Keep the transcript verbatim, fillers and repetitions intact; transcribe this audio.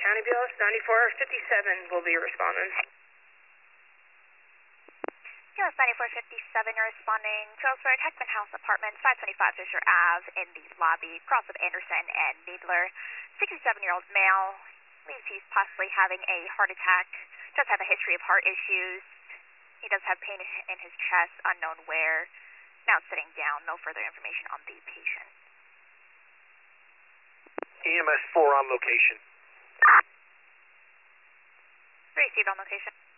County B L S ninety-four fifty-seven will be responding. B L S ninety-four fifty-seven, you're responding to elsewhere at Heckman House Apartments, five twenty-five Fisher Avenue in the lobby, cross of Anderson and Needler. sixty-seven-year-old male, believes he's possibly having a heart attack, does have a history of heart issues. He does have pain in his chest, unknown where. Now sitting down, no further information on the patient. E M S four on location. Received on location.